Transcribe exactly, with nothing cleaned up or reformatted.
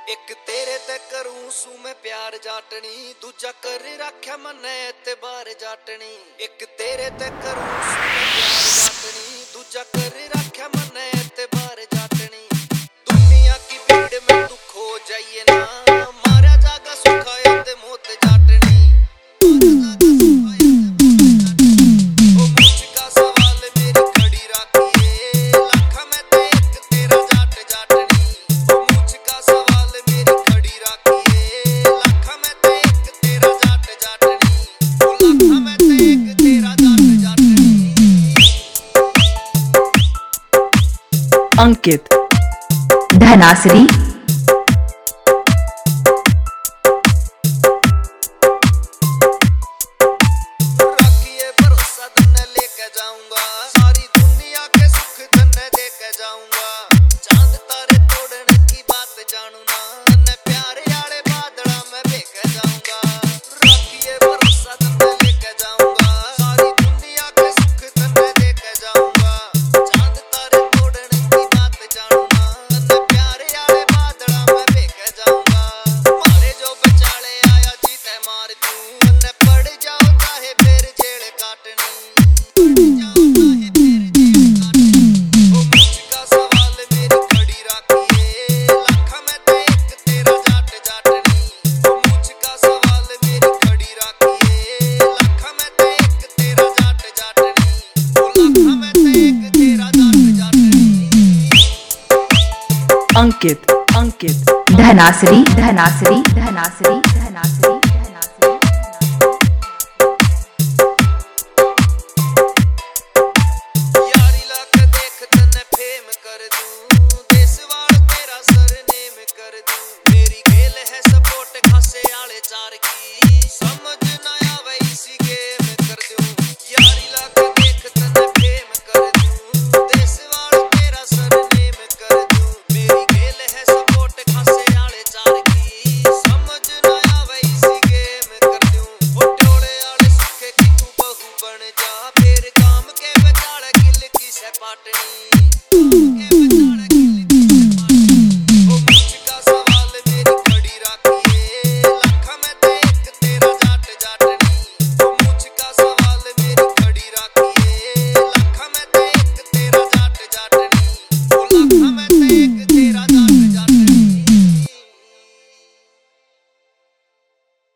एक तेरे ते करूं सू मैं प्यार जाटनी, दूजा कर रख्या मन्ने एतबार जाटनी। एक तेरे ते करूं सू मैं प्यार जाटनी, दूजा कर रख्या मन्ने एतबार जाटनी। दुनिया की भीड़ में तू खो जाइए ना, मारा जागा सुखाया ते मौत जाटनी। ओ मुझ का सवाल मेरी खड़ी राखिए, लाखा में ते एक तेरा जाट जाटनी। ओ मुझ का सवाल मेरी खड़ी राखिए, लाखा में ते एक तेरा जाट जाटनी। ओ लाखा में ते एक तेरा जाट जाटनी। अंकित धनासरी राखिए भरोसा तन्ने लेके जाऊंगा, सारी दुनिया के सुख तन्ने देके जाऊंगा। चांद तारे तोड़ने की बात जानू ना, तन्ने प्यारे आले बादला में बेके जाऊंगा। राखिए भरोसा तन्ने लेके जाऊंगा, सारी दुनिया के सुख तन्ने देके जाऊंगा। चांद तारे तोड़ने की बात जानू ना, तन्ने प्यारे आले बादला में बेके जाऊंगा। मारे जो बेचाले आया जीते मार दूं, तन्ने पड़ जाओ चाहे फिर जेल काटनी। पड़ जाओ चाहे फिर जेल काटनी। ओ मुझ का सवाल मेरी खड़ी राखिए, लाखा में ते एक तेरा जाट जाटनी। ओ मुझ का सवाल मेरी खड़ी राखिए, लाखा में ते एक तेरा जाट जाटनी। ओ लाखा में ते एक तेरा जाट जाटनी। अंकित अंकित धनासरी धनासरी धनासरी धनासरी